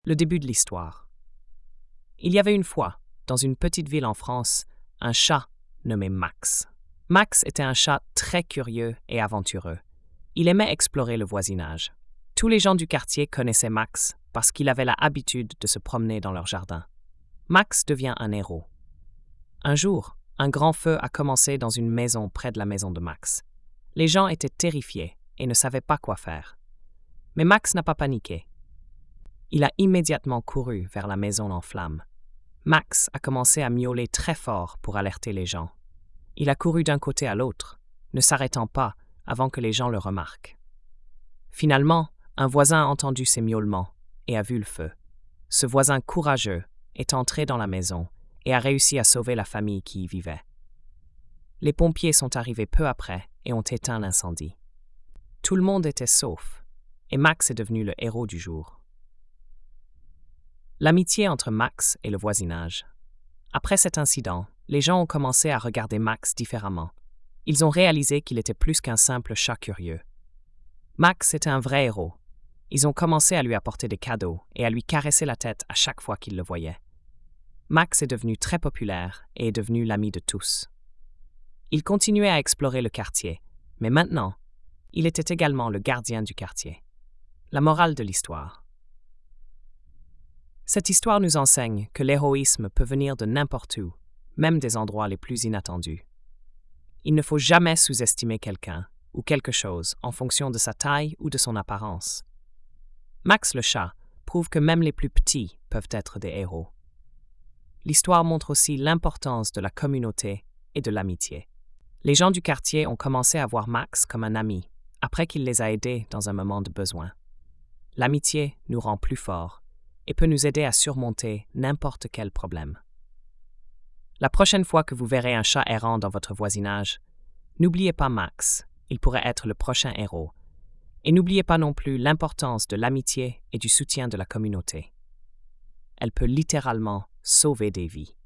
Le début de l'histoire. Il y avait une fois, dans une petite ville en France, un chat nommé Max. Max était un chat très curieux et aventureux. Il aimait explorer le voisinage. Tous les gens du quartier connaissaient Max parce qu'il avait l'habitude de se promener dans leur jardin. Max devient un héros. Un jour, un grand feu a commencé dans une maison près de la maison de Max. Les gens étaient terrifiés et ne savaient pas quoi faire. Mais Max n'a pas paniqué. Il a immédiatement couru vers la maison en flammes. Max a commencé à miauler très fort pour alerter les gens. Il a couru d'un côté à l'autre, ne s'arrêtant pas avant que les gens le remarquent. Finalement, un voisin a entendu ses miaulements et a vu le feu. Ce voisin courageux est entré dans la maison et a réussi à sauver la famille qui y vivait. Les pompiers sont arrivés peu après et ont éteint l'incendie. Tout le monde était sauf, et Max est devenu le héros du jour. L'amitié entre Max et le voisinage. Après cet incident, les gens ont commencé à regarder Max différemment. Ils ont réalisé qu'il était plus qu'un simple chat curieux. Max était un vrai héros. Ils ont commencé à lui apporter des cadeaux et à lui caresser la tête à chaque fois qu'ils le voyaient. Max est devenu très populaire et est devenu l'ami de tous. Il continuait à explorer le quartier, mais maintenant, il était également le gardien du quartier. La morale de l'histoire. Cette histoire nous enseigne que l'héroïsme peut venir de n'importe où, même des endroits les plus inattendus. Il ne faut jamais sous-estimer quelqu'un ou quelque chose en fonction de sa taille ou de son apparence. Max le chat prouve que même les plus petits peuvent être des héros. L'histoire montre aussi l'importance de la communauté et de l'amitié. Les gens du quartier ont commencé à voir Max comme un ami, après qu'il les a aidés dans un moment de besoin. L'amitié nous rend plus forts et peut nous aider à surmonter n'importe quel problème. La prochaine fois que vous verrez un chat errant dans votre voisinage, n'oubliez pas Max, il pourrait être le prochain héros. Et n'oubliez pas non plus l'importance de l'amitié et du soutien de la communauté. Elle peut littéralement sauver des vies.